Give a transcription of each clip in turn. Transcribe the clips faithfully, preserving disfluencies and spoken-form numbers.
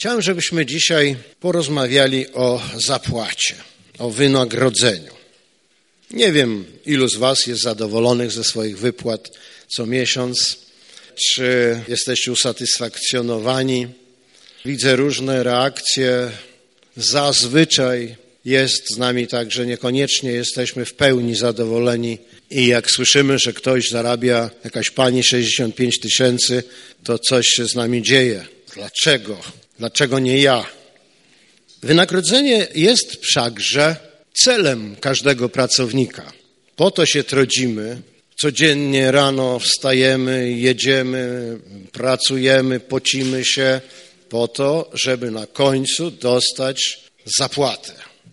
Chciałem, żebyśmy dzisiaj porozmawiali o zapłacie, o wynagrodzeniu. Nie wiem, ilu z was jest zadowolonych ze swoich wypłat co miesiąc, czy jesteście usatysfakcjonowani. Widzę różne reakcje. Zazwyczaj jest z nami tak, że niekoniecznie jesteśmy w pełni zadowoleni i jak słyszymy, że ktoś zarabia, jakaś pani sześćdziesiąt pięć tysięcy, to coś się z nami dzieje. Dlaczego? Dlaczego nie ja? Wynagrodzenie jest wszakże celem każdego pracownika. Po to się trudzimy. Codziennie rano wstajemy, jedziemy, pracujemy, pocimy się po to, żeby na końcu dostać zapłatę.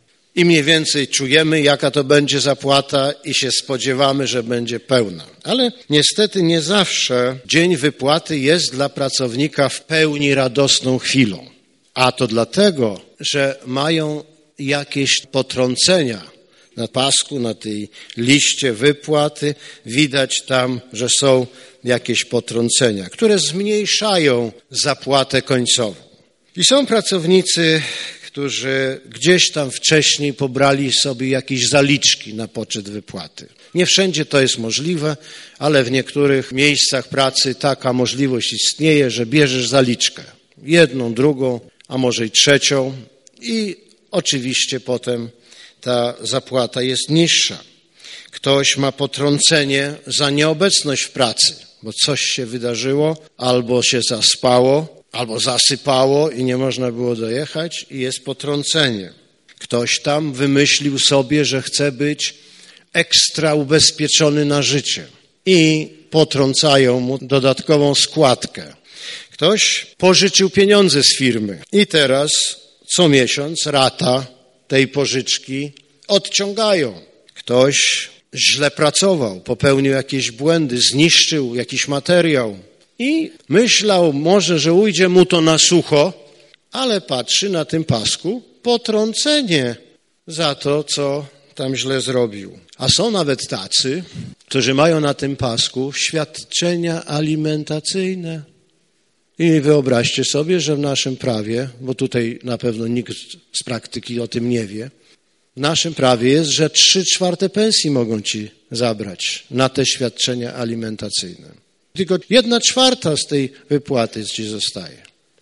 I mniej więcej czujemy, jaka to będzie zapłata i się spodziewamy, że będzie pełna. Ale niestety nie zawsze dzień wypłaty jest dla pracownika w pełni radosną chwilą. A to dlatego, że mają jakieś potrącenia. Na pasku, na tej liście wypłaty widać tam, że są jakieś potrącenia, które zmniejszają zapłatę końcową. I są pracownicy, którzy gdzieś tam wcześniej pobrali sobie jakieś zaliczki na poczet wypłaty. Nie wszędzie to jest możliwe, ale w niektórych miejscach pracy taka możliwość istnieje, że bierzesz zaliczkę. Jedną, drugą, a może i trzecią i oczywiście potem ta zapłata jest niższa. Ktoś ma potrącenie za nieobecność w pracy, bo coś się wydarzyło, albo się zaspało, albo zasypało i nie można było dojechać i jest potrącenie. Ktoś tam wymyślił sobie, że chce być ekstra ubezpieczony na życie i potrącają mu dodatkową składkę. Ktoś pożyczył pieniądze z firmy i teraz co miesiąc rata tej pożyczki odciągają. Ktoś źle pracował, popełnił jakieś błędy, zniszczył jakiś materiał i myślał może, że ujdzie mu to na sucho, ale patrzy na tym pasku potrącenie za to, co tam źle zrobił. A są nawet tacy, którzy mają na tym pasku świadczenia alimentacyjne. I wyobraźcie sobie, że w naszym prawie, bo tutaj na pewno nikt z praktyki o tym nie wie, w naszym prawie jest, że trzy czwarte pensji mogą ci zabrać na te świadczenia alimentacyjne. Tylko jedna czwarta z tej wypłaty ci zostaje.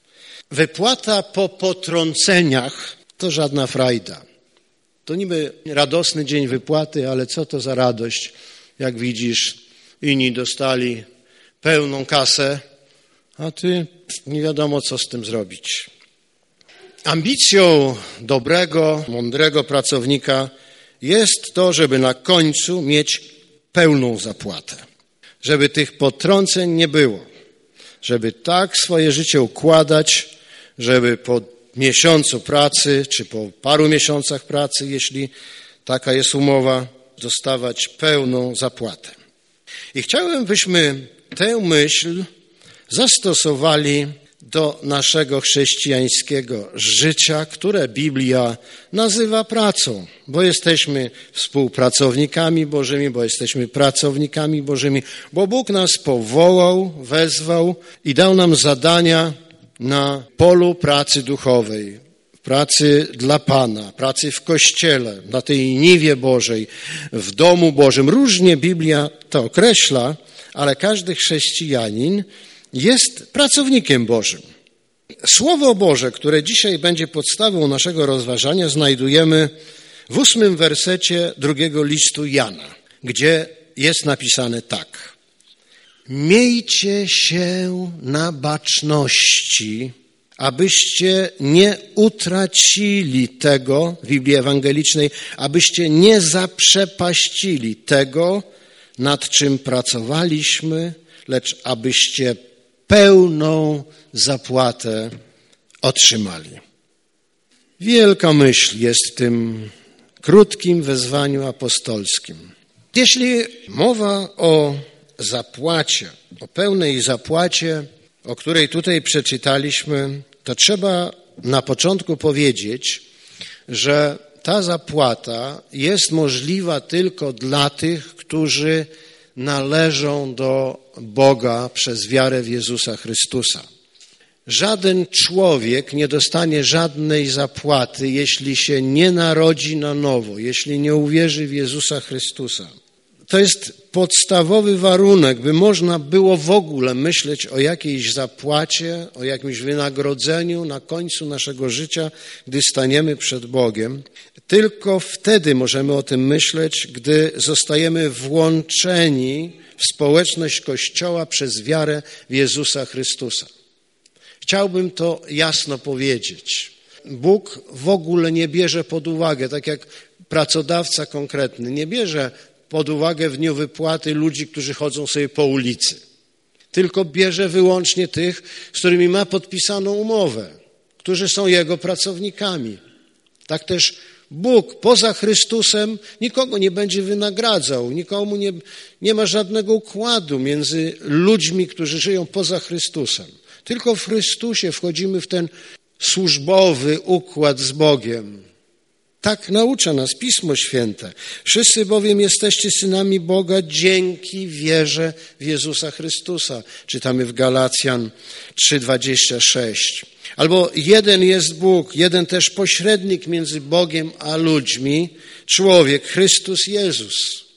Wypłata po potrąceniach to żadna frajda. To niby radosny dzień wypłaty, ale co to za radość, jak widzisz, inni dostali pełną kasę, a ty nie wiadomo, co z tym zrobić. Ambicją dobrego, mądrego pracownika jest to, żeby na końcu mieć pełną zapłatę. Żeby tych potrąceń nie było. Żeby tak swoje życie układać, żeby po miesiącu pracy, czy po paru miesiącach pracy, jeśli taka jest umowa, dostawać pełną zapłatę. I chciałem, byśmy tę myśl zastosowali do naszego chrześcijańskiego życia, które Biblia nazywa pracą, bo jesteśmy współpracownikami Bożymi, bo jesteśmy pracownikami Bożymi, bo Bóg nas powołał, wezwał i dał nam zadania na polu pracy duchowej, pracy dla Pana, pracy w Kościele, na tej niwie Bożej, w domu Bożym. Różnie Biblia to określa, ale każdy chrześcijanin jest pracownikiem Bożym. Słowo Boże, które dzisiaj będzie podstawą naszego rozważania, znajdujemy w ósmym wersecie drugiego listu Jana, gdzie jest napisane tak. Miejcie się na baczności, abyście nie utracili tego, w Biblii Ewangelicznej, abyście nie zaprzepaścili tego, nad czym pracowaliśmy, lecz abyście pełną zapłatę otrzymali. Wielka myśl jest w tym krótkim wezwaniu apostolskim. Jeśli mowa o zapłacie, o pełnej zapłacie, o której tutaj przeczytaliśmy, to trzeba na początku powiedzieć, że ta zapłata jest możliwa tylko dla tych, którzy należą do Boga przez wiarę w Jezusa Chrystusa. Żaden człowiek nie dostanie żadnej zapłaty, jeśli się nie narodzi na nowo, jeśli nie uwierzy w Jezusa Chrystusa. To jest podstawowy warunek, by można było w ogóle myśleć o jakiejś zapłacie, o jakimś wynagrodzeniu na końcu naszego życia, gdy staniemy przed Bogiem. Tylko wtedy możemy o tym myśleć, gdy zostajemy włączeni w społeczność Kościoła przez wiarę w Jezusa Chrystusa. Chciałbym to jasno powiedzieć. Bóg w ogóle nie bierze pod uwagę, tak jak pracodawca konkretny, nie bierze pod uwagę w dniu wypłaty ludzi, którzy chodzą sobie po ulicy. Tylko bierze wyłącznie tych, z którymi ma podpisaną umowę, którzy są Jego pracownikami. Tak też Bóg poza Chrystusem nikogo nie będzie wynagradzał, nikomu nie, nie ma żadnego układu między ludźmi, którzy żyją poza Chrystusem. Tylko w Chrystusie wchodzimy w ten służbowy układ z Bogiem. Tak naucza nas Pismo Święte. Wszyscy bowiem jesteście synami Boga dzięki wierze w Jezusa Chrystusa. Czytamy w Galacjan trzy dwadzieścia sześć. Albo jeden jest Bóg, jeden też pośrednik między Bogiem a ludźmi, człowiek, Chrystus Jezus.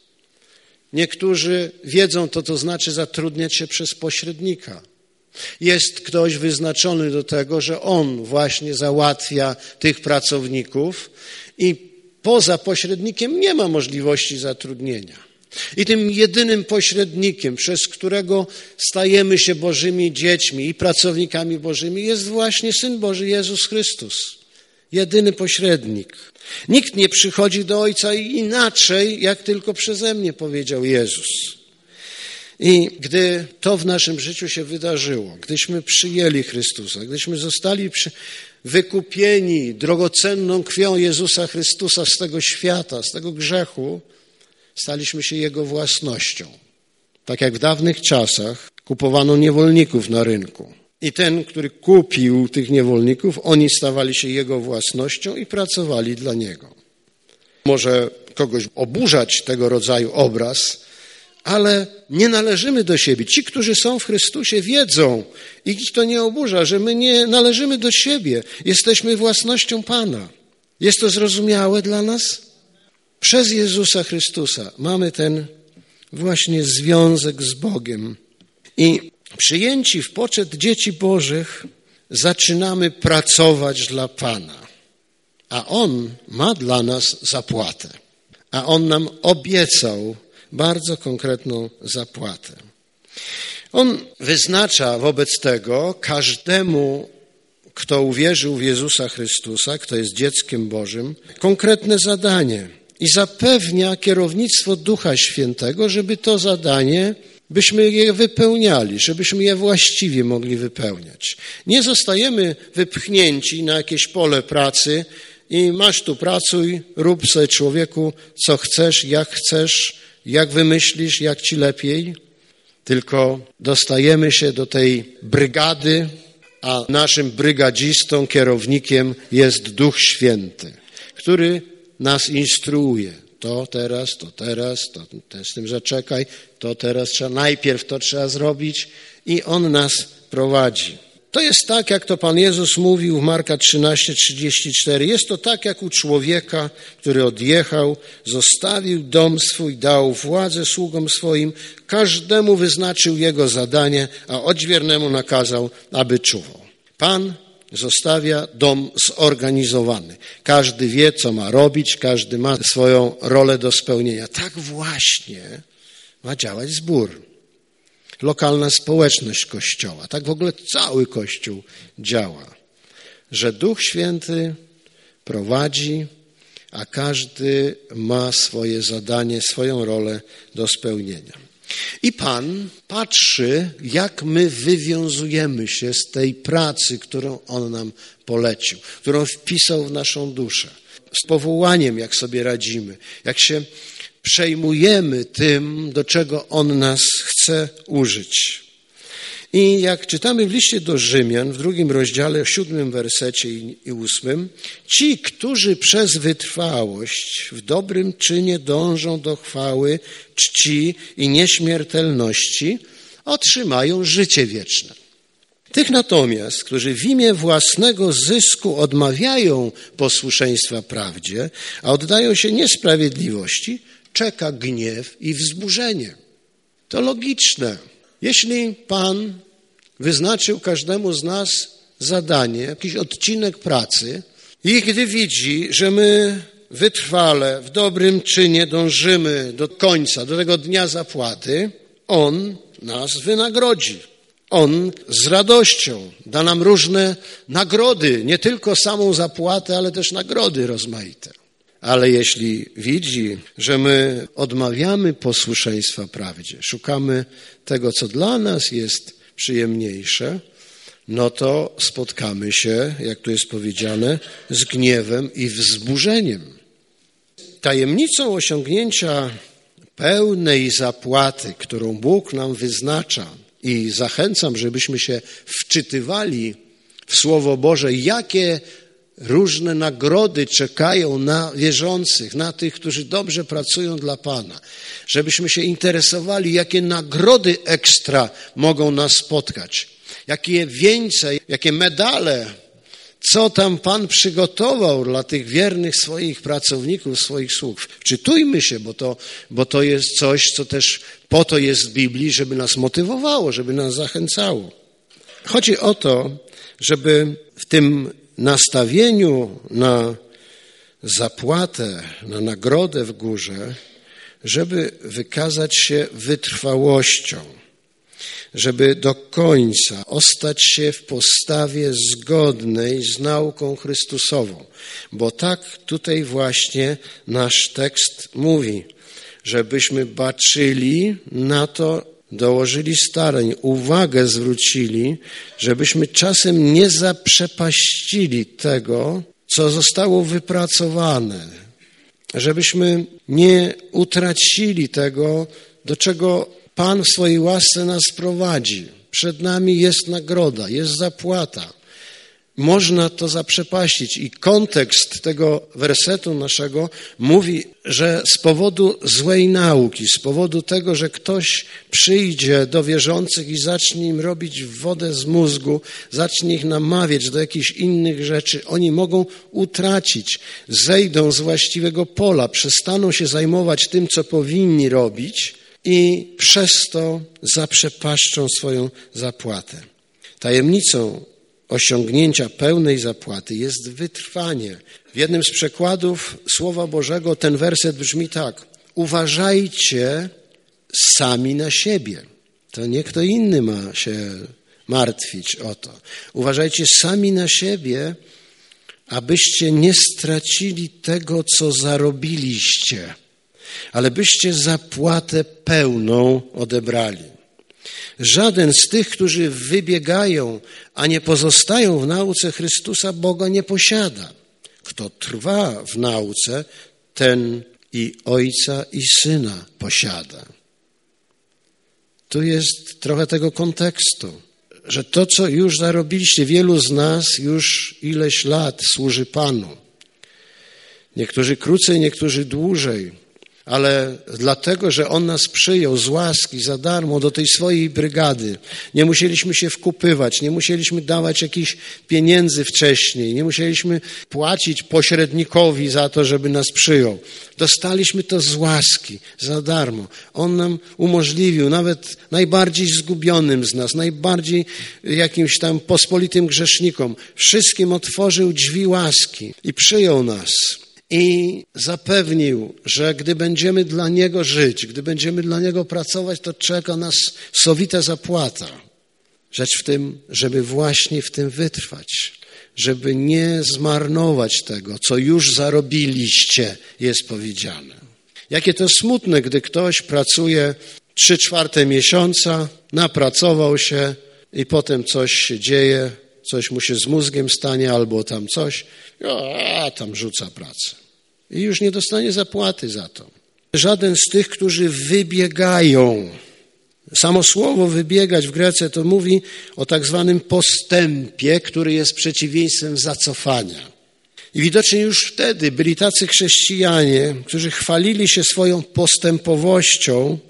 Niektórzy wiedzą, to to znaczy zatrudniać się przez pośrednika. Jest ktoś wyznaczony do tego, że on właśnie załatwia tych pracowników i poza pośrednikiem nie ma możliwości zatrudnienia. I tym jedynym pośrednikiem, przez którego stajemy się Bożymi dziećmi i pracownikami Bożymi, jest właśnie Syn Boży Jezus Chrystus. Jedyny pośrednik. Nikt nie przychodzi do Ojca inaczej, jak tylko przeze mnie, powiedział Jezus. I gdy to w naszym życiu się wydarzyło, gdyśmy przyjęli Chrystusa, gdyśmy zostali przy... wykupieni drogocenną krwią Jezusa Chrystusa z tego świata, z tego grzechu, staliśmy się Jego własnością. Tak jak w dawnych czasach kupowano niewolników na rynku. I ten, który kupił tych niewolników, oni stawali się Jego własnością i pracowali dla Niego. Może kogoś oburzać tego rodzaju obraz, ale nie należymy do siebie. Ci, którzy są w Chrystusie, wiedzą, i ich to nie oburza, że my nie należymy do siebie. Jesteśmy własnością Pana. Jest to zrozumiałe dla nas? Przez Jezusa Chrystusa mamy ten właśnie związek z Bogiem. I przyjęci w poczet dzieci Bożych zaczynamy pracować dla Pana. A On ma dla nas zapłatę. A On nam obiecał bardzo konkretną zapłatę. On wyznacza wobec tego każdemu, kto uwierzył w Jezusa Chrystusa, kto jest dzieckiem Bożym, konkretne zadanie i zapewnia kierownictwo Ducha Świętego, żeby to zadanie, byśmy je wypełniali, żebyśmy je właściwie mogli wypełniać. Nie zostajemy wypchnięci na jakieś pole pracy i masz tu pracuj, rób sobie człowieku co chcesz, jak chcesz, jak wymyślisz, jak ci lepiej, tylko dostajemy się do tej brygady, a naszym brygadzistą, kierownikiem jest Duch Święty, który nas instruuje. To teraz, to teraz, to, to z tym zaczekaj, to teraz trzeba, najpierw to trzeba zrobić i On nas prowadzi. To jest tak, jak to Pan Jezus mówił w Marka trzynaście trzydzieści cztery. Jest to tak, jak u człowieka, który odjechał, zostawił dom swój, dał władzę sługom swoim, każdemu wyznaczył jego zadanie, a odźwiernemu nakazał, aby czuwał. Pan zostawia dom zorganizowany. Każdy wie, co ma robić, każdy ma swoją rolę do spełnienia. Tak właśnie ma działać zbór. Lokalna społeczność Kościoła. Tak w ogóle cały Kościół działa. Że Duch Święty prowadzi, a każdy ma swoje zadanie, swoją rolę do spełnienia. I Pan patrzy, jak my wywiązujemy się z tej pracy, którą On nam polecił, którą wpisał w naszą duszę. Z powołaniem, jak sobie radzimy, jak się przejmujemy tym, do czego On nas chce użyć. I jak czytamy w liście do Rzymian, w drugim rozdziale, siódmym wersecie i ósmym, ci, którzy przez wytrwałość w dobrym czynie dążą do chwały, czci i nieśmiertelności, otrzymają życie wieczne. Tych natomiast, którzy w imię własnego zysku odmawiają posłuszeństwa prawdzie, a oddają się niesprawiedliwości, czeka gniew i wzburzenie. To logiczne. Jeśli Pan wyznaczył każdemu z nas zadanie, jakiś odcinek pracy i gdy widzi, że my wytrwale w dobrym czynie dążymy do końca, do tego dnia zapłaty, On nas wynagrodzi. On z radością da nam różne nagrody, nie tylko samą zapłatę, ale też nagrody rozmaite. Ale jeśli widzi, że my odmawiamy posłuszeństwa prawdzie, szukamy tego, co dla nas jest przyjemniejsze, no to spotkamy się, jak tu jest powiedziane, z gniewem i wzburzeniem. Tajemnicą osiągnięcia pełnej zapłaty, którą Bóg nam wyznacza, i zachęcam, żebyśmy się wczytywali w Słowo Boże, jakie różne nagrody czekają na wierzących, na tych, którzy dobrze pracują dla Pana. Żebyśmy się interesowali, jakie nagrody ekstra mogą nas spotkać. Jakie wieńce, jakie medale, co tam Pan przygotował dla tych wiernych swoich pracowników, swoich sług. Wczytujmy się, bo to, bo to jest coś, co też po to jest w Biblii, żeby nas motywowało, żeby nas zachęcało. Chodzi o to, żeby w tym nastawieniu na zapłatę, na nagrodę w górze, żeby wykazać się wytrwałością, żeby do końca ostać się w postawie zgodnej z nauką Chrystusową. Bo tak tutaj właśnie nasz tekst mówi, żebyśmy baczyli na to, dołożyli starań, uwagę zwrócili, żebyśmy czasem nie zaprzepaścili tego, co zostało wypracowane, żebyśmy nie utracili tego, do czego Pan w swojej łasce nas prowadzi. Przed nami jest nagroda, jest zapłata. Można to zaprzepaścić i kontekst tego wersetu naszego mówi, że z powodu złej nauki, z powodu tego, że ktoś przyjdzie do wierzących i zacznie im robić wodę z mózgu, zacznie ich namawiać do jakichś innych rzeczy, oni mogą utracić, zejdą z właściwego pola, przestaną się zajmować tym, co powinni robić i przez to zaprzepaszczą swoją zapłatę. Tajemnicą osiągnięcia pełnej zapłaty jest wytrwanie. W jednym z przekładów Słowa Bożego ten werset brzmi tak: uważajcie sami na siebie. To nie kto inny ma się martwić o to. Uważajcie sami na siebie, abyście nie stracili tego, co zarobiliście, ale byście zapłatę pełną odebrali. Żaden z tych, którzy wybiegają, a nie pozostają w nauce Chrystusa, Boga nie posiada. Kto trwa w nauce, ten i Ojca, i Syna posiada. Tu jest trochę tego kontekstu, że to, co już zarobiliście, wielu z nas już ileś lat służy Panu. Niektórzy krócej, niektórzy dłużej. Ale dlatego, że On nas przyjął z łaski za darmo do tej swojej brygady, nie musieliśmy się wkupywać, nie musieliśmy dawać jakichś pieniędzy wcześniej, nie musieliśmy płacić pośrednikowi za to, żeby nas przyjął. Dostaliśmy to z łaski, za darmo. On nam umożliwił, nawet najbardziej zgubionym z nas, najbardziej jakimś tam pospolitym grzesznikom, wszystkim otworzył drzwi łaski i przyjął nas. I zapewnił, że gdy będziemy dla Niego żyć, gdy będziemy dla Niego pracować, to czeka nas sowita zapłata. Rzecz w tym, żeby właśnie w tym wytrwać, żeby nie zmarnować tego, co już zarobiliście, jest powiedziane. Jakie to smutne, gdy ktoś pracuje trzy czwarte miesiąca, napracował się i potem coś się dzieje, coś mu się z mózgiem stanie albo tam coś, a tam rzuca pracę. I już nie dostanie zapłaty za to. Żaden z tych, którzy wybiegają. Samo słowo wybiegać w Grece to mówi o tak zwanym postępie, który jest przeciwieństwem zacofania. I widocznie już wtedy byli tacy chrześcijanie, którzy chwalili się swoją postępowością,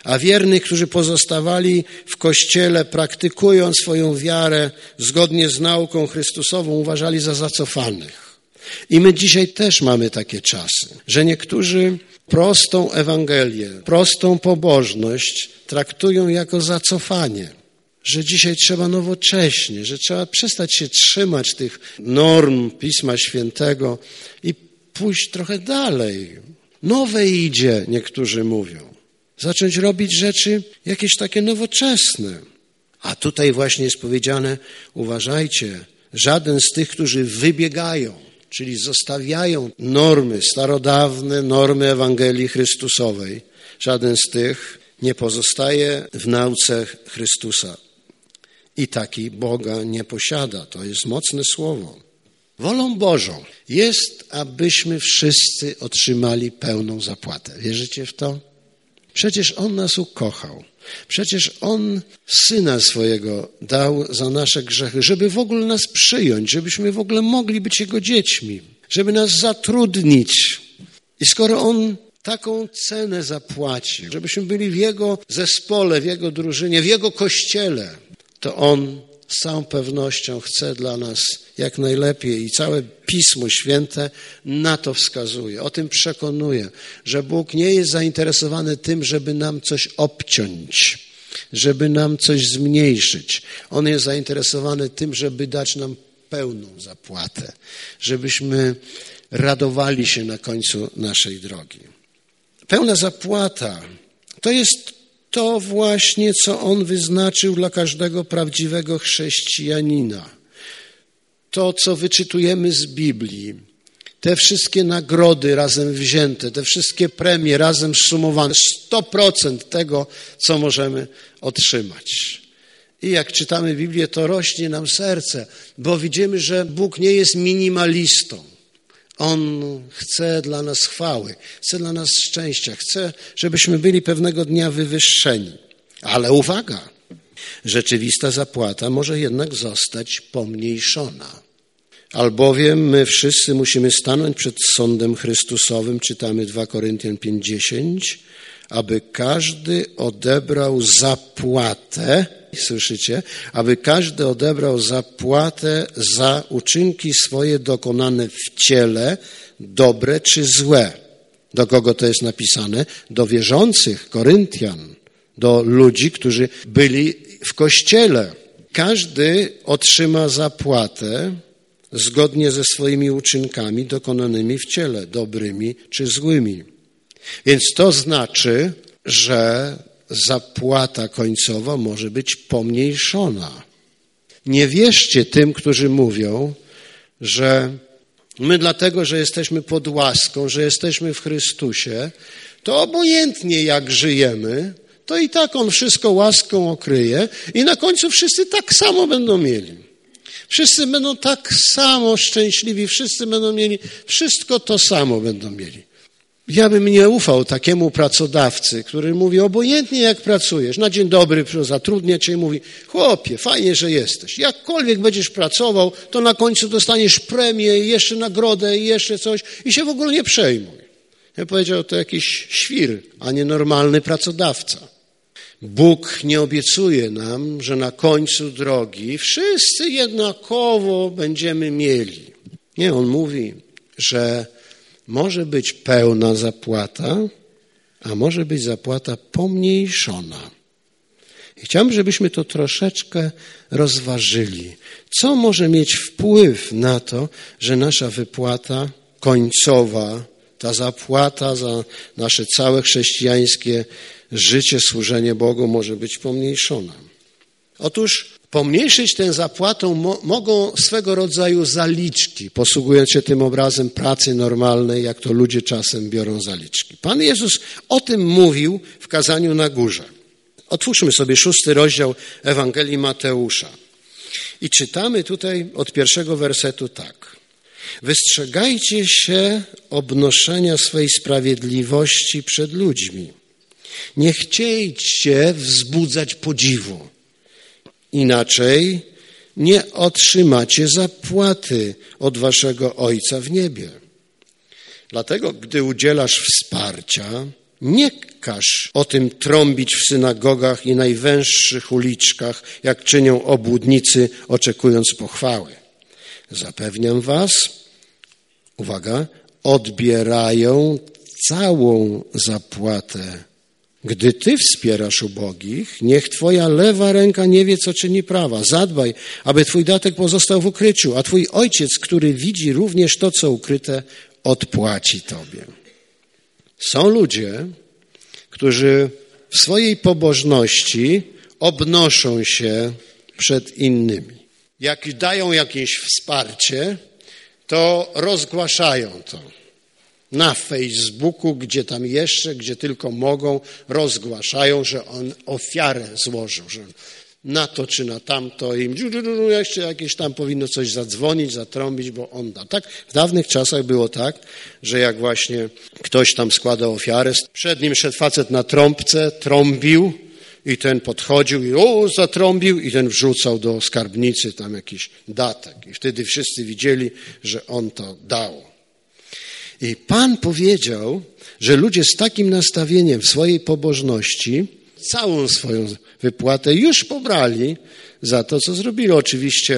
a wiernych, którzy pozostawali w Kościele, praktykując swoją wiarę zgodnie z nauką Chrystusową, uważali za zacofanych. I my dzisiaj też mamy takie czasy, że niektórzy prostą Ewangelię, prostą pobożność traktują jako zacofanie, że dzisiaj trzeba nowocześnie, że trzeba przestać się trzymać tych norm Pisma Świętego i pójść trochę dalej. Nowe idzie, niektórzy mówią. Zacząć robić rzeczy jakieś takie nowoczesne. A tutaj właśnie jest powiedziane, uważajcie, żaden z tych, którzy wybiegają, czyli zostawiają normy starodawne, normy Ewangelii Chrystusowej, żaden z tych nie pozostaje w nauce Chrystusa. I taki Boga nie posiada. To jest mocne słowo. Wolą Bożą jest, abyśmy wszyscy otrzymali pełną zapłatę. Wierzycie w to? Przecież On nas ukochał. Przecież On Syna swojego dał za nasze grzechy, żeby w ogóle nas przyjąć, żebyśmy w ogóle mogli być Jego dziećmi, żeby nas zatrudnić. I skoro On taką cenę zapłacił, żebyśmy byli w Jego zespole, w Jego drużynie, w Jego Kościele, to On z całą pewnością chce dla nas jak najlepiej i całe Pismo Święte na to wskazuje. O tym przekonuje, że Bóg nie jest zainteresowany tym, żeby nam coś obciąć, żeby nam coś zmniejszyć. On jest zainteresowany tym, żeby dać nam pełną zapłatę, żebyśmy radowali się na końcu naszej drogi. Pełna zapłata to jest to właśnie, co On wyznaczył dla każdego prawdziwego chrześcijanina. To, co wyczytujemy z Biblii, te wszystkie nagrody razem wzięte, te wszystkie premie razem zsumowane, sto procent tego, co możemy otrzymać. I jak czytamy Biblię, to rośnie nam serce, bo widzimy, że Bóg nie jest minimalistą. On chce dla nas chwały, chce dla nas szczęścia, chce, żebyśmy byli pewnego dnia wywyższeni. Ale uwaga, rzeczywista zapłata może jednak zostać pomniejszona. Albowiem my wszyscy musimy stanąć przed sądem Chrystusowym, czytamy dwa Koryntian pięć dziesięć, aby każdy odebrał zapłatę, słyszycie, aby każdy odebrał zapłatę za uczynki swoje dokonane w ciele, dobre czy złe. Do kogo to jest napisane? Do wierzących Koryntian, do ludzi, którzy byli w Kościele. Każdy otrzyma zapłatę zgodnie ze swoimi uczynkami dokonanymi w ciele, dobrymi czy złymi. Więc to znaczy, że zapłata końcowa może być pomniejszona. Nie wierzcie tym, którzy mówią, że my dlatego, że jesteśmy pod łaską, że jesteśmy w Chrystusie, to obojętnie jak żyjemy, to i tak On wszystko łaską okryje i na końcu wszyscy tak samo będą mieli. Wszyscy będą tak samo szczęśliwi, wszyscy będą mieli, wszystko to samo będą mieli. Ja bym nie ufał takiemu pracodawcy, który mówi, obojętnie jak pracujesz, na dzień dobry zatrudnia cię i mówi, chłopie, fajnie, że jesteś. Jakkolwiek będziesz pracował, to na końcu dostaniesz premię i jeszcze nagrodę i jeszcze coś i się w ogóle nie przejmuj. Ja powiedział, to jakiś świr, a nie normalny pracodawca. Bóg nie obiecuje nam, że na końcu drogi wszyscy jednakowo będziemy mieli. Nie, On mówi, że może być pełna zapłata, a może być zapłata pomniejszona. I chciałbym, żebyśmy to troszeczkę rozważyli. Co może mieć wpływ na to, że nasza wypłata końcowa, ta zapłata za nasze całe chrześcijańskie życie, służenie Bogu może być pomniejszona? Otóż pomniejszyć tę zapłatą mo- mogą swego rodzaju zaliczki, posługując się tym obrazem pracy normalnej, jak to ludzie czasem biorą zaliczki. Pan Jezus o tym mówił w kazaniu na górze. Otwórzmy sobie szósty rozdział Ewangelii Mateusza. I czytamy tutaj od pierwszego wersetu tak. Wystrzegajcie się obnoszenia swej sprawiedliwości przed ludźmi. Nie chciejcie wzbudzać podziwu. Inaczej nie otrzymacie zapłaty od waszego Ojca w niebie. Dlatego, gdy udzielasz wsparcia, nie każ o tym trąbić w synagogach i najwęższych uliczkach, jak czynią obłudnicy, oczekując pochwały. Zapewniam was, uwaga, odbierają całą zapłatę. Gdy ty wspierasz ubogich, niech twoja lewa ręka nie wie, co czyni prawa. Zadbaj, aby twój datek pozostał w ukryciu, a twój ojciec, który widzi również to, co ukryte, odpłaci tobie. Są ludzie, którzy w swojej pobożności obnoszą się przed innymi. Jak dają jakieś wsparcie, to rozgłaszają to. Na Facebooku, gdzie tam jeszcze, gdzie tylko mogą, rozgłaszają, że on ofiarę złożył, że na to czy na tamto im jeszcze jakieś tam powinno coś zadzwonić, zatrąbić, bo on da. Tak, w dawnych czasach było tak, że jak właśnie ktoś tam składał ofiarę, przed nim szedł facet na trąbce, trąbił i ten podchodził i o, zatrąbił i ten wrzucał do skarbnicy tam jakiś datek. I wtedy wszyscy widzieli, że on to dał. I Pan powiedział, że ludzie z takim nastawieniem w swojej pobożności całą swoją wypłatę już pobrali za to, co zrobili. Oczywiście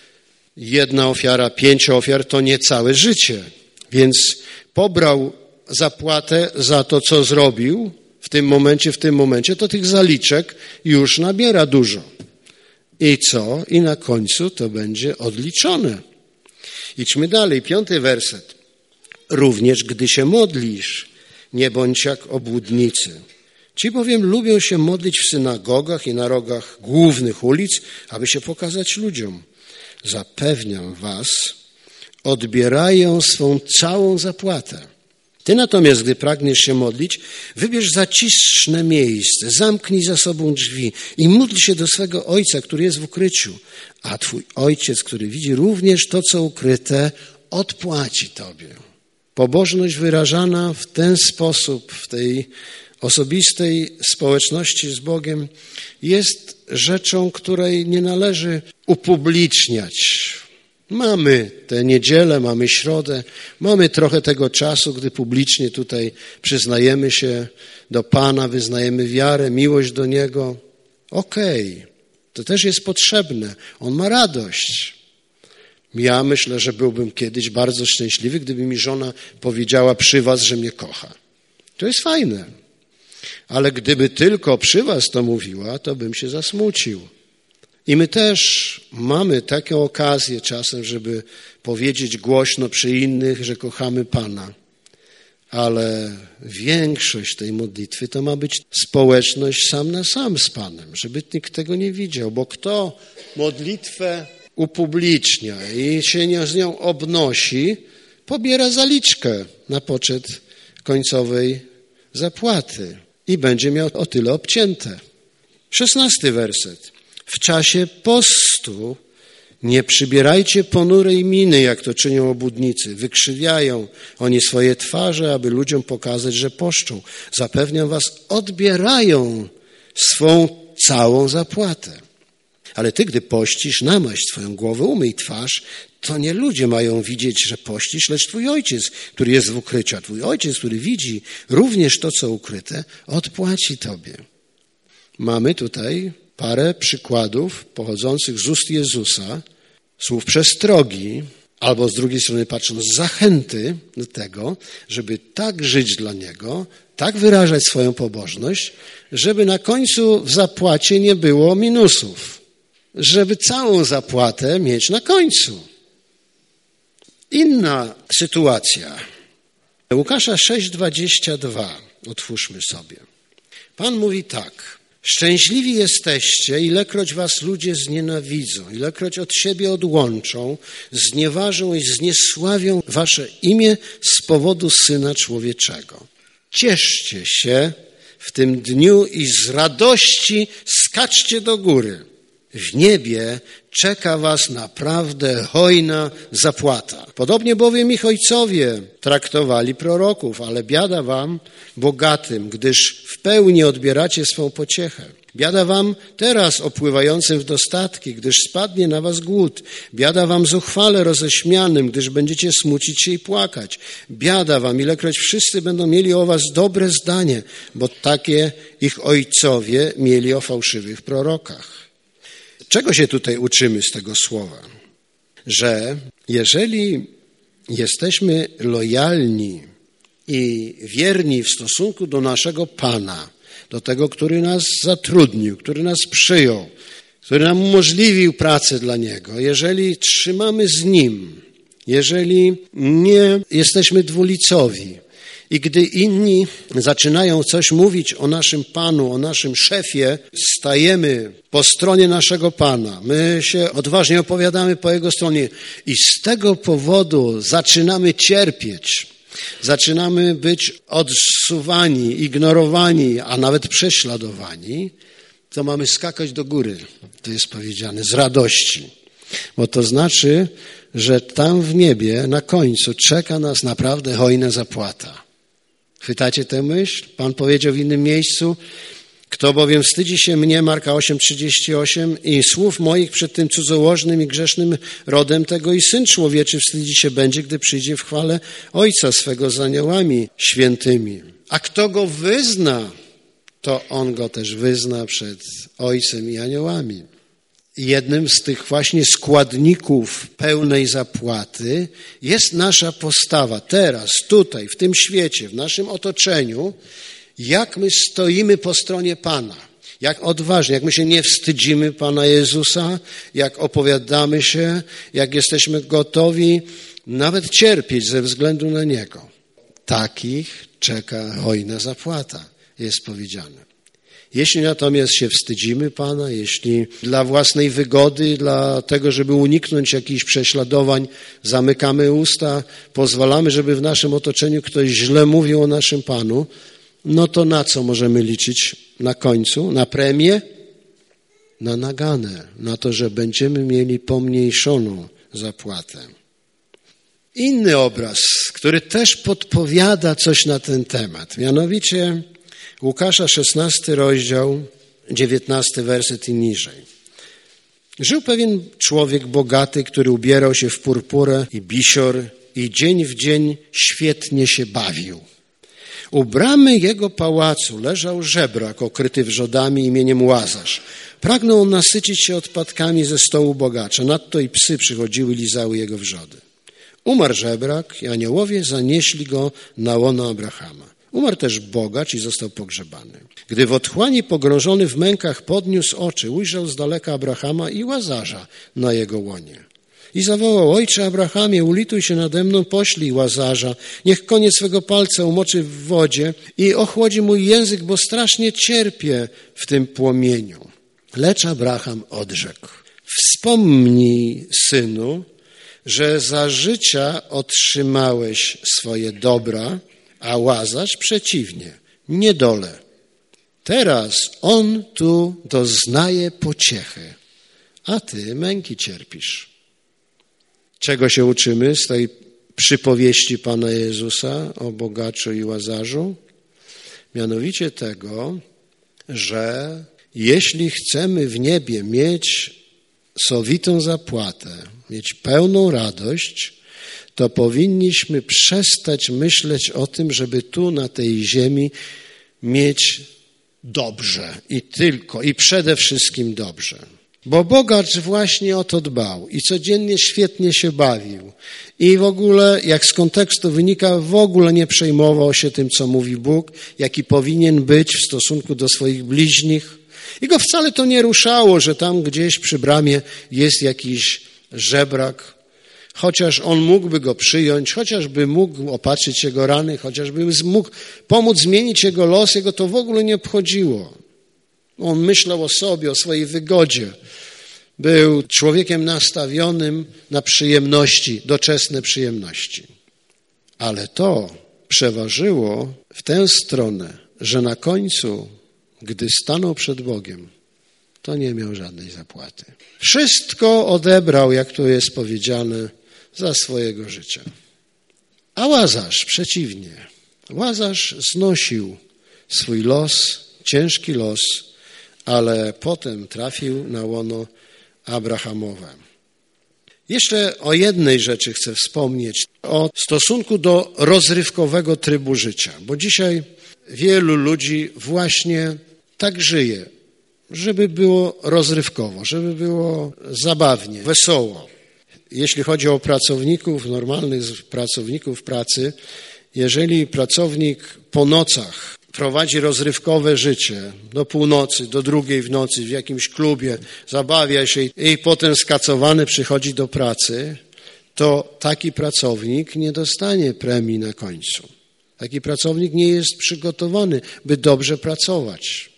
jedna ofiara, pięć ofiar to nie całe życie, więc pobrał zapłatę za to, co zrobił w tym momencie, w tym momencie, to tych zaliczek już nabiera dużo. I co? I na końcu to będzie odliczone. Idźmy dalej, piąty werset. Również gdy się modlisz, nie bądź jak obłudnicy. Ci bowiem lubią się modlić w synagogach i na rogach głównych ulic, aby się pokazać ludziom. Zapewniam was, odbierają swą całą zapłatę. Ty natomiast, gdy pragniesz się modlić, wybierz zaciszne miejsce, zamknij za sobą drzwi i módl się do swego Ojca, który jest w ukryciu. A twój Ojciec, który widzi również to, co ukryte, odpłaci tobie. Pobożność wyrażana w ten sposób, w tej osobistej społeczności z Bogiem, jest rzeczą, której nie należy upubliczniać. Mamy tę niedzielę, mamy środę, mamy trochę tego czasu, gdy publicznie tutaj przyznajemy się do Pana, wyznajemy wiarę, miłość do Niego. Okej, okay, to też jest potrzebne. On ma radość. Ja myślę, że byłbym kiedyś bardzo szczęśliwy, gdyby mi żona powiedziała przy was, że mnie kocha. To jest fajne. Ale gdyby tylko przy was to mówiła, to bym się zasmucił. I my też mamy taką okazję czasem, żeby powiedzieć głośno przy innych, że kochamy Pana. Ale większość tej modlitwy to ma być społeczność sam na sam z Panem, żeby nikt tego nie widział. Bo kto modlitwę upublicznia i się nie, z nią obnosi, pobiera zaliczkę na poczet końcowej zapłaty i będzie miał o tyle obcięte. Szesnasty werset. W czasie postu nie przybierajcie ponurej miny, jak to czynią obłudnicy. Wykrzywiają oni swoje twarze, aby ludziom pokazać, że poszczą. Zapewniam was, odbierają swą całą zapłatę. Ale ty, gdy pościsz, namaść swoją głowę, umyj twarz, to nie ludzie mają widzieć, że pościsz, lecz twój Ojciec, który jest w ukryciu. A twój Ojciec, który widzi również to, co ukryte, odpłaci tobie. Mamy tutaj parę przykładów pochodzących z ust Jezusa, słów przestrogi, albo z drugiej strony patrząc zachęty do tego, żeby tak żyć dla Niego, tak wyrażać swoją pobożność, żeby na końcu w zapłacie nie było minusów, żeby całą zapłatę mieć na końcu. Inna sytuacja. Łukasza sześć, dwadzieścia dwa. Otwórzmy sobie. Pan mówi tak. Szczęśliwi jesteście, ilekroć was ludzie znienawidzą, ilekroć od siebie odłączą, znieważą i zniesławią wasze imię z powodu Syna Człowieczego. Cieszcie się w tym dniu i z radości skaczcie do góry. W niebie czeka was naprawdę hojna zapłata. Podobnie bowiem ich ojcowie traktowali proroków, ale biada wam, bogatym, gdyż w pełni odbieracie swą pociechę. Biada wam teraz opływającym w dostatki, gdyż spadnie na was głód. Biada wam zuchwale roześmianym, gdyż będziecie smucić się i płakać. Biada wam, ilekroć wszyscy będą mieli o was dobre zdanie, bo takie ich ojcowie mieli o fałszywych prorokach. Czego się tutaj uczymy z tego słowa? Że jeżeli jesteśmy lojalni i wierni w stosunku do naszego Pana, do tego, który nas zatrudnił, który nas przyjął, który nam umożliwił pracę dla Niego, jeżeli trzymamy z Nim, jeżeli nie jesteśmy dwulicowi i gdy inni zaczynają coś mówić o naszym Panu, o naszym szefie, stajemy po stronie naszego Pana. My się odważnie opowiadamy po Jego stronie i z tego powodu zaczynamy cierpieć. Zaczynamy być odsuwani, ignorowani, a nawet prześladowani, to mamy skakać do góry, to jest powiedziane, z radości. Bo to znaczy, że tam w niebie na końcu czeka nas naprawdę hojna zapłata. Chwytacie tę myśl? Pan powiedział w innym miejscu, kto bowiem wstydzi się mnie, Marka osiem trzydzieści osiem, i słów moich przed tym cudzołożnym i grzesznym rodem, tego i Syn Człowieczy wstydzi się będzie, gdy przyjdzie w chwale Ojca swego z aniołami świętymi. A kto go wyzna, to on go też wyzna przed Ojcem i aniołami. Jednym z tych właśnie składników pełnej zapłaty jest nasza postawa teraz, tutaj, w tym świecie, w naszym otoczeniu, jak my stoimy po stronie Pana, jak odważnie, jak my się nie wstydzimy Pana Jezusa, jak opowiadamy się, jak jesteśmy gotowi nawet cierpieć ze względu na Niego. Takich czeka hojna zapłata, jest powiedziane. Jeśli natomiast się wstydzimy Pana, jeśli dla własnej wygody, dla tego, żeby uniknąć jakichś prześladowań, zamykamy usta, pozwalamy, żeby w naszym otoczeniu ktoś źle mówił o naszym Panu, no to na co możemy liczyć na końcu? Na premię? Na naganę, na to, że będziemy mieli pomniejszoną zapłatę. Inny obraz, który też podpowiada coś na ten temat, mianowicie Łukasza szesnasty rozdział, dziewiętnasty werset i niżej. Żył pewien człowiek bogaty, który ubierał się w purpurę i bisior i dzień w dzień świetnie się bawił. U bramy jego pałacu leżał żebrak okryty wrzodami imieniem Łazarz. Pragnął on nasycić się odpadkami ze stołu bogacza. Nadto i psy przychodziły, lizały jego wrzody. Umarł żebrak i aniołowie zanieśli go na łono Abrahama. Umarł też bogacz i został pogrzebany. Gdy w otchłani pogrążony w mękach podniósł oczy, ujrzał z daleka Abrahama i Łazarza na jego łonie. I zawołał: Ojcze Abrahamie, ulituj się nade mną, poślij Łazarza, niech koniec swego palca umoczy w wodzie i ochłodzi mój język, bo strasznie cierpię w tym płomieniu. Lecz Abraham odrzekł: Wspomnij, synu, że za życia otrzymałeś swoje dobra, a Łazarz przeciwnie, niedolę. Teraz on tu doznaje pociechy, a ty męki cierpisz. Czego się uczymy z tej przypowieści Pana Jezusa o bogaczu i Łazarzu? Mianowicie tego, że jeśli chcemy w niebie mieć sowitą zapłatę, mieć pełną radość, to powinniśmy przestać myśleć o tym, żeby tu na tej ziemi mieć dobrze i tylko, i przede wszystkim dobrze. Bo bogacz właśnie o to dbał i codziennie świetnie się bawił. I w ogóle, jak z kontekstu wynika, w ogóle nie przejmował się tym, co mówi Bóg, jaki powinien być w stosunku do swoich bliźnich. I go wcale to nie ruszało, że tam gdzieś przy bramie jest jakiś żebrak, chociaż on mógłby go przyjąć, chociażby mógł opatrzyć jego rany, chociażby mógł pomóc zmienić jego los, jego to w ogóle nie obchodziło. On myślał o sobie, o swojej wygodzie. Był człowiekiem nastawionym na przyjemności, doczesne przyjemności. Ale to przeważyło w tę stronę, że na końcu, gdy stanął przed Bogiem, to nie miał żadnej zapłaty. Wszystko odebrał, jak tu jest powiedziane, za swojego życia. A Łazarz przeciwnie. Łazarz znosił swój los, ciężki los, ale potem trafił na łono Abrahamowe. Jeszcze o jednej rzeczy chcę wspomnieć, o stosunku do rozrywkowego trybu życia, bo dzisiaj wielu ludzi właśnie tak żyje, żeby było rozrywkowo, żeby było zabawnie, wesoło. Jeśli chodzi o pracowników, normalnych pracowników pracy, jeżeli pracownik po nocach prowadzi rozrywkowe życie do północy, do drugiej w nocy w jakimś klubie, zabawia się i potem skacowany przychodzi do pracy, to taki pracownik nie dostanie premii na końcu. Taki pracownik nie jest przygotowany, by dobrze pracować.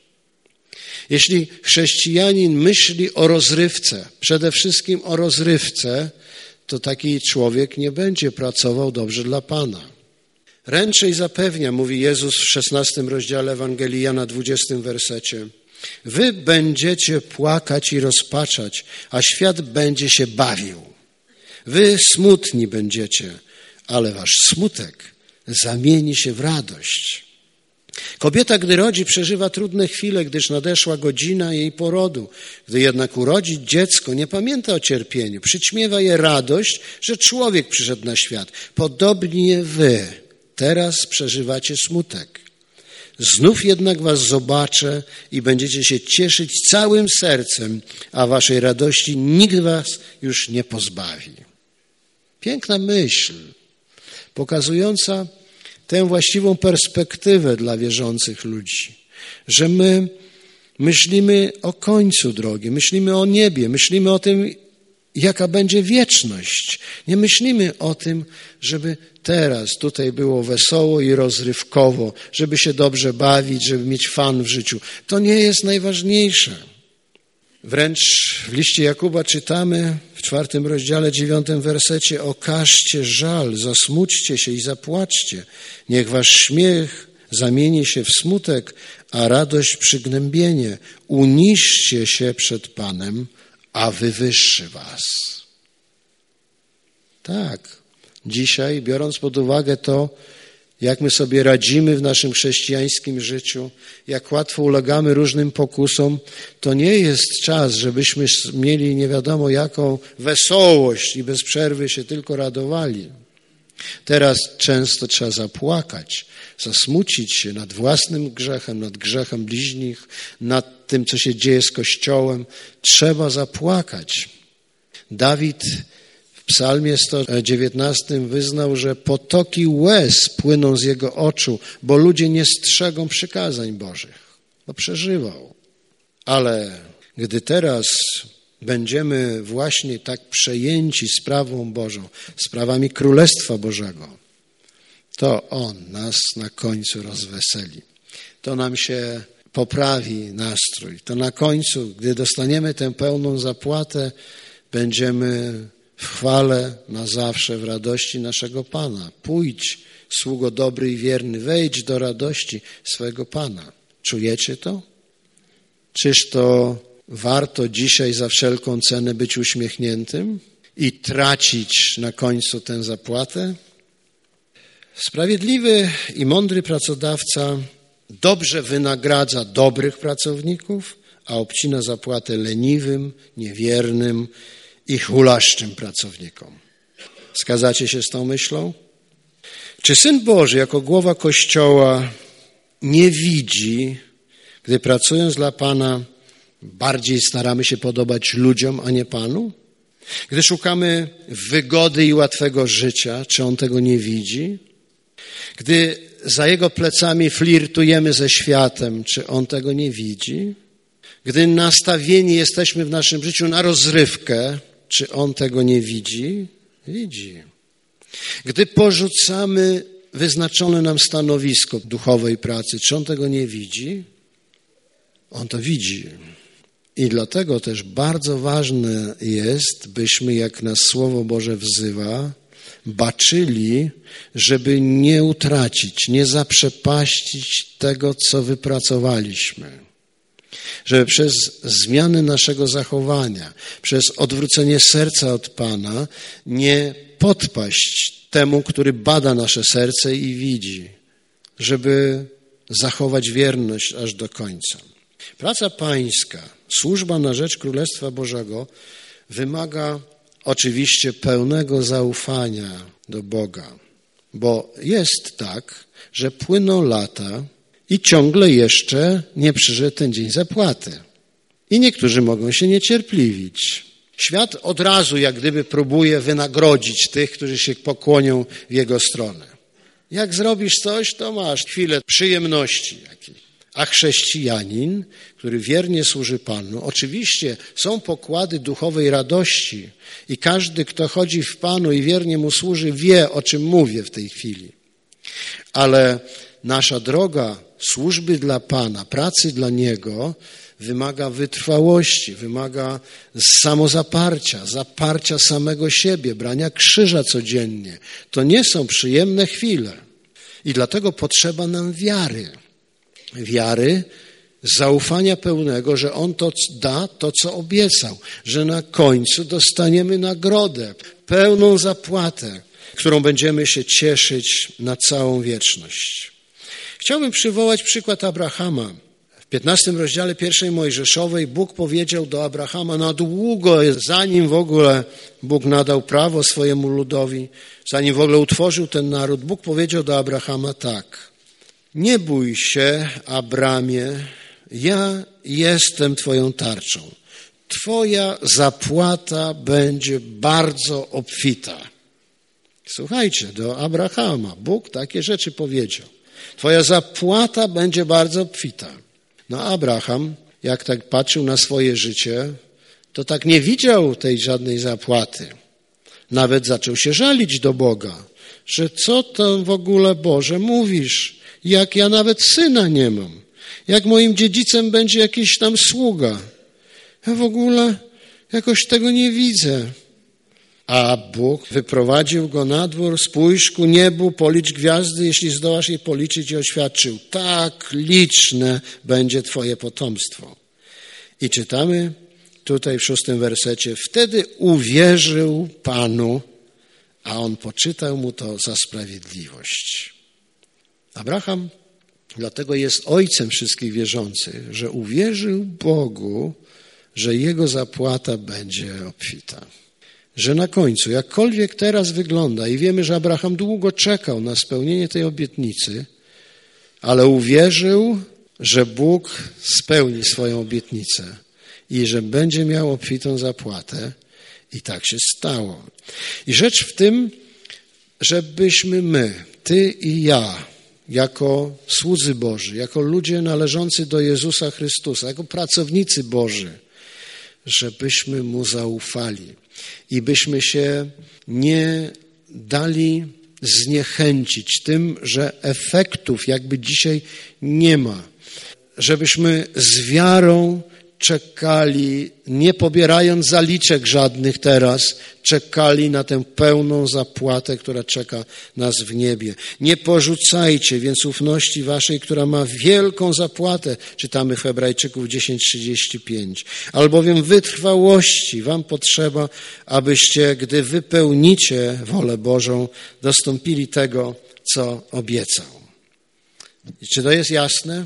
Jeśli chrześcijanin myśli o rozrywce, przede wszystkim o rozrywce, to taki człowiek nie będzie pracował dobrze dla Pana. Ręczę i zapewnia, mówi Jezus w szesnastym rozdziale Ewangelii Jana, dwudziestym wersecie. Wy będziecie płakać i rozpaczać, a świat będzie się bawił. Wy smutni będziecie, ale wasz smutek zamieni się w radość. Kobieta, gdy rodzi, przeżywa trudne chwile, gdyż nadeszła godzina jej porodu. Gdy jednak urodzi dziecko, nie pamięta o cierpieniu. Przyćmiewa je radość, że człowiek przyszedł na świat. Podobnie wy teraz przeżywacie smutek. Znów jednak was zobaczę i będziecie się cieszyć całym sercem, a waszej radości nikt was już nie pozbawi. Piękna myśl, pokazująca tę właściwą perspektywę dla wierzących ludzi, że my myślimy o końcu drogi, myślimy o niebie, myślimy o tym, jaka będzie wieczność. Nie myślimy o tym, żeby teraz tutaj było wesoło i rozrywkowo, żeby się dobrze bawić, żeby mieć fan w życiu. To nie jest najważniejsze. Wręcz w liście Jakuba czytamy w czwartym rozdziale, dziewiątym wersecie: okażcie żal, zasmućcie się i zapłaczcie. Niech wasz śmiech zamieni się w smutek, a radość przygnębienie. Uniżcie się przed Panem, a wywyższy was. Tak, dzisiaj, biorąc pod uwagę to, jak my sobie radzimy w naszym chrześcijańskim życiu, jak łatwo ulegamy różnym pokusom, to nie jest czas, żebyśmy mieli nie wiadomo jaką wesołość i bez przerwy się tylko radowali. Teraz często trzeba zapłakać, zasmucić się nad własnym grzechem, nad grzechem bliźnich, nad tym, co się dzieje z Kościołem. Trzeba zapłakać. Dawid w psalmie sto dziewiętnastym wyznał, że potoki łez płyną z jego oczu, bo ludzie nie strzegą przykazań Bożych. Bo przeżywał. Ale gdy teraz będziemy właśnie tak przejęci sprawą Bożą, sprawami Królestwa Bożego, to On nas na końcu rozweseli. To nam się poprawi nastrój. To na końcu, gdy dostaniemy tę pełną zapłatę, będziemy w chwale na zawsze, w radości naszego Pana. Pójdź, sługo dobry i wierny, wejdź do radości swego Pana. Czujecie to? Czyż to warto dzisiaj za wszelką cenę być uśmiechniętym i tracić na końcu tę zapłatę? Sprawiedliwy i mądry pracodawca dobrze wynagradza dobrych pracowników, a obcina zapłatę leniwym, niewiernym i hulaszczym pracownikom. Zgadzacie się z tą myślą? Czy Syn Boży jako głowa Kościoła nie widzi, gdy pracując dla Pana bardziej staramy się podobać ludziom, a nie Panu? Gdy szukamy wygody i łatwego życia, czy On tego nie widzi? Gdy za Jego plecami flirtujemy ze światem, czy On tego nie widzi? Gdy nastawieni jesteśmy w naszym życiu na rozrywkę, czy On tego nie widzi? Widzi. Gdy porzucamy wyznaczone nam stanowisko duchowej pracy, czy On tego nie widzi? On to widzi. I dlatego też bardzo ważne jest, byśmy, jak nas Słowo Boże wzywa, baczyli, żeby nie utracić, nie zaprzepaścić tego, co wypracowaliśmy. Żeby przez zmianę naszego zachowania, przez odwrócenie serca od Pana nie podpaść temu, który bada nasze serce i widzi, żeby zachować wierność aż do końca. Praca pańska, służba na rzecz Królestwa Bożego wymaga oczywiście pełnego zaufania do Boga, bo jest tak, że płyną lata i ciągle jeszcze nie przyszedł ten dzień zapłaty. I niektórzy mogą się niecierpliwić. Świat od razu jak gdyby próbuje wynagrodzić tych, którzy się pokłonią w jego stronę. Jak zrobisz coś, to masz chwilę przyjemności jakiejś. A chrześcijanin, który wiernie służy Panu, oczywiście są pokłady duchowej radości i każdy, kto chodzi w Panu i wiernie Mu służy, wie, o czym mówię w tej chwili. Ale nasza droga służby dla Pana, pracy dla Niego wymaga wytrwałości, wymaga samozaparcia, zaparcia samego siebie, brania krzyża codziennie. To nie są przyjemne chwile i dlatego potrzeba nam wiary. Wiary, zaufania pełnego, że On to da to, co obiecał, że na końcu dostaniemy nagrodę, pełną zapłatę, którą będziemy się cieszyć na całą wieczność. Chciałbym przywołać przykład Abrahama. W piętnastym rozdziale pierwszej Mojżeszowej Bóg powiedział do Abrahama na długo, zanim w ogóle Bóg nadał prawo swojemu ludowi, zanim w ogóle utworzył ten naród, Bóg powiedział do Abrahama tak: nie bój się, Abramie, ja jestem Twoją tarczą. Twoja zapłata będzie bardzo obfita. Słuchajcie, do Abrahama Bóg takie rzeczy powiedział. Twoja zapłata będzie bardzo obfita. No Abraham, jak tak patrzył na swoje życie, to tak nie widział tej żadnej zapłaty. Nawet zaczął się żalić do Boga, że co to w ogóle, Boże, mówisz? Jak ja nawet syna nie mam, jak moim dziedzicem będzie jakiś tam sługa. Ja w ogóle jakoś tego nie widzę. A Bóg wyprowadził go na dwór, spójrz ku niebu, policz gwiazdy, jeśli zdołasz je policzyć, i oświadczył: tak liczne będzie Twoje potomstwo. I czytamy tutaj w szóstym wersecie: wtedy uwierzył Panu, a On poczytał mu to za sprawiedliwość. Abraham dlatego jest ojcem wszystkich wierzących, że uwierzył Bogu, że jego zapłata będzie obfita. Że na końcu, jakkolwiek teraz wygląda, i wiemy, że Abraham długo czekał na spełnienie tej obietnicy, ale uwierzył, że Bóg spełni swoją obietnicę i że będzie miał obfitą zapłatę, i tak się stało. I rzecz w tym, żebyśmy my, ty i ja, jako słudzy Boży, jako ludzie należący do Jezusa Chrystusa, jako pracownicy Boży, żebyśmy Mu zaufali i byśmy się nie dali zniechęcić tym, że efektów jakby dzisiaj nie ma. Żebyśmy z wiarą czekali, nie pobierając zaliczek żadnych teraz, czekali na tę pełną zapłatę, która czeka nas w niebie. Nie porzucajcie więc ufności waszej, która ma wielką zapłatę, czytamy w Hebrajczyków dziesięć trzydzieści pięć. Albowiem wytrwałości wam potrzeba, abyście, gdy wypełnicie wolę Bożą, dostąpili tego, co obiecał. I czy to jest jasne?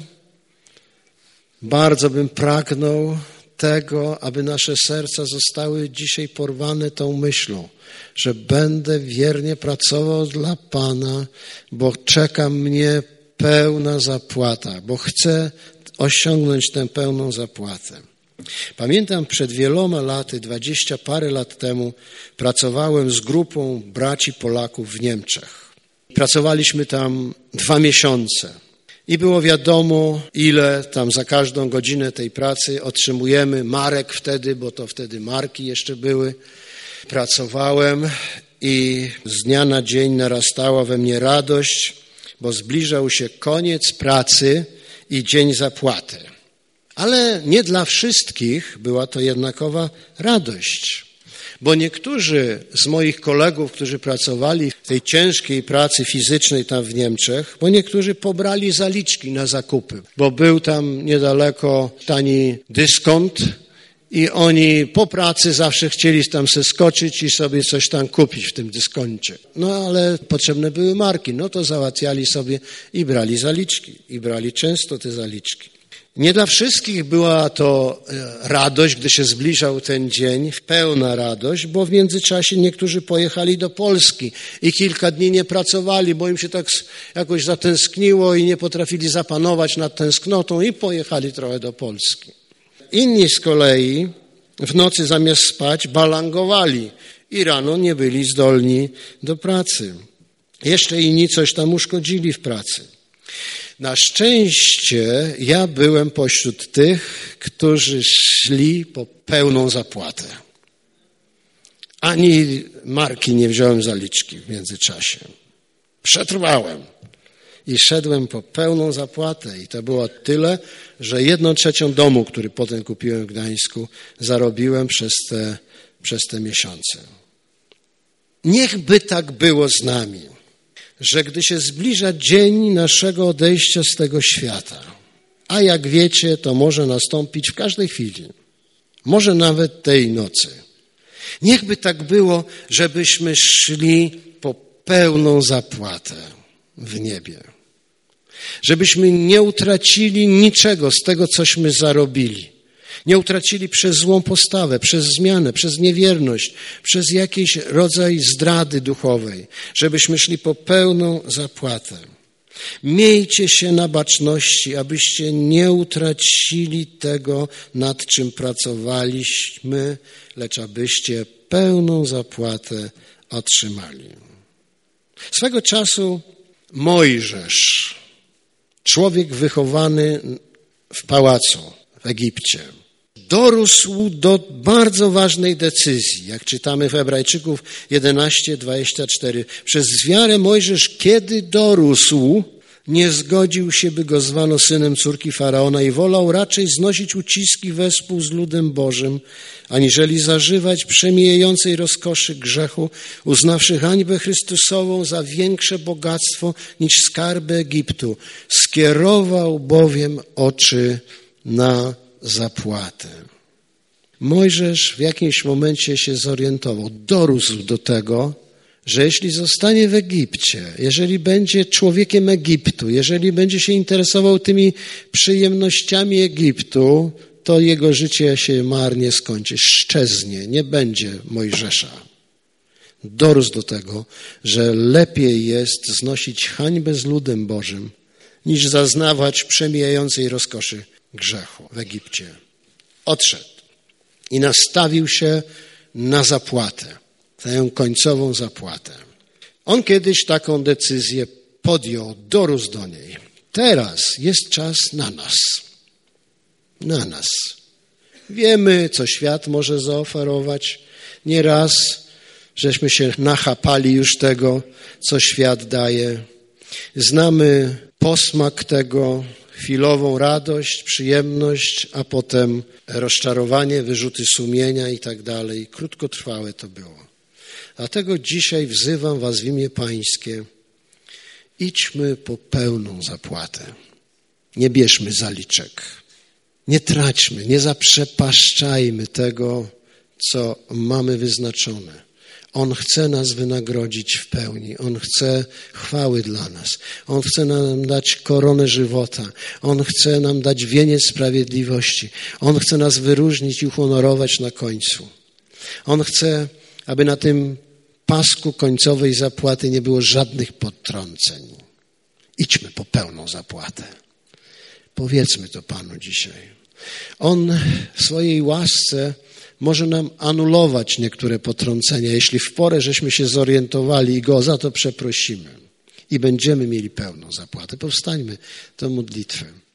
Bardzo bym pragnął tego, aby nasze serca zostały dzisiaj porwane tą myślą, że będę wiernie pracował dla Pana, bo czeka mnie pełna zapłata, bo chcę osiągnąć tę pełną zapłatę. Pamiętam przed wieloma laty, dwadzieścia parę lat temu, pracowałem z grupą braci Polaków w Niemczech. Pracowaliśmy tam dwa miesiące. I było wiadomo, ile tam za każdą godzinę tej pracy otrzymujemy marek wtedy, bo to wtedy marki jeszcze były. Pracowałem i z dnia na dzień narastała we mnie radość, bo zbliżał się koniec pracy i dzień zapłaty. Ale nie dla wszystkich była to jednakowa radość. Bo niektórzy z moich kolegów, którzy pracowali w tej ciężkiej pracy fizycznej tam w Niemczech, bo niektórzy pobrali zaliczki na zakupy, bo był tam niedaleko tani dyskont i oni po pracy zawsze chcieli tam se skoczyć i sobie coś tam kupić w tym dyskoncie. No ale potrzebne były marki, no to załatwiali sobie i brali zaliczki, i brali często te zaliczki. Nie dla wszystkich była to radość, gdy się zbliżał ten dzień, pełna radość, bo w międzyczasie niektórzy pojechali do Polski i kilka dni nie pracowali, bo im się tak jakoś zatęskniło i nie potrafili zapanować nad tęsknotą i pojechali trochę do Polski. Inni z kolei w nocy zamiast spać balangowali i rano nie byli zdolni do pracy. Jeszcze inni coś tam uszkodzili w pracy. Na szczęście ja byłem pośród tych, którzy szli po pełną zapłatę. Ani marki nie wziąłem zaliczki w międzyczasie. Przetrwałem i szedłem po pełną zapłatę. I to było tyle, że jedną trzecią domu, który potem kupiłem w Gdańsku, zarobiłem przez te, przez te miesiące. Niechby tak było z nami, że gdy się zbliża dzień naszego odejścia z tego świata, a jak wiecie, to może nastąpić w każdej chwili, może nawet tej nocy. Niechby tak było, żebyśmy szli po pełną zapłatę w niebie. Żebyśmy nie utracili niczego z tego, cośmy zarobili. Nie utracili przez złą postawę, przez zmianę, przez niewierność, przez jakiś rodzaj zdrady duchowej, żebyśmy szli po pełną zapłatę. Miejcie się na baczności, abyście nie utracili tego, nad czym pracowaliśmy, lecz abyście pełną zapłatę otrzymali. Swego czasu Mojżesz, człowiek wychowany w pałacu w Egipcie, dorósł do bardzo ważnej decyzji, jak czytamy w Hebrajczyków jedenaście, dwadzieścia cztery. Przez wiarę Mojżesz, kiedy dorósł, nie zgodził się, by go zwano synem córki Faraona i wolał raczej znosić uciski wespół z ludem Bożym, aniżeli zażywać przemijającej rozkoszy grzechu, uznawszy hańbę Chrystusową za większe bogactwo niż skarby Egiptu. Skierował bowiem oczy na zapłatę. Mojżesz w jakimś momencie się zorientował, dorósł do tego, że jeśli zostanie w Egipcie, jeżeli będzie człowiekiem Egiptu, jeżeli będzie się interesował tymi przyjemnościami Egiptu, to jego życie się marnie skończy, szczeznie, nie będzie Mojżesza. Dorósł do tego, że lepiej jest znosić hańbę z ludem Bożym, niż zaznawać przemijającej rozkoszy grzechu w Egipcie. Odszedł i nastawił się na zapłatę, tę końcową zapłatę. On kiedyś taką decyzję podjął, dorósł do niej. Teraz jest czas na nas. Na nas. Wiemy, co świat może zaoferować. Nieraz żeśmy się nachapali już tego, co świat daje. Znamy posmak tego, chwilową radość, przyjemność, a potem rozczarowanie, wyrzuty sumienia i tak dalej. Krótkotrwałe to było. Dlatego dzisiaj wzywam was w imię Pańskie. Idźmy po pełną zapłatę. Nie bierzmy zaliczek. Nie traćmy, nie zaprzepaszczajmy tego, co mamy wyznaczone. On chce nas wynagrodzić w pełni. On chce chwały dla nas. On chce nam dać koronę żywota. On chce nam dać wieniec sprawiedliwości. On chce nas wyróżnić i uhonorować na końcu. On chce, aby na tym pasku końcowej zapłaty nie było żadnych potrąceń. Idźmy po pełną zapłatę. Powiedzmy to Panu dzisiaj. On w swojej łasce może nam anulować niektóre potrącenia, jeśli w porę żeśmy się zorientowali i Go za to przeprosimy. I będziemy mieli pełną zapłatę. Powstańmy do modlitwy.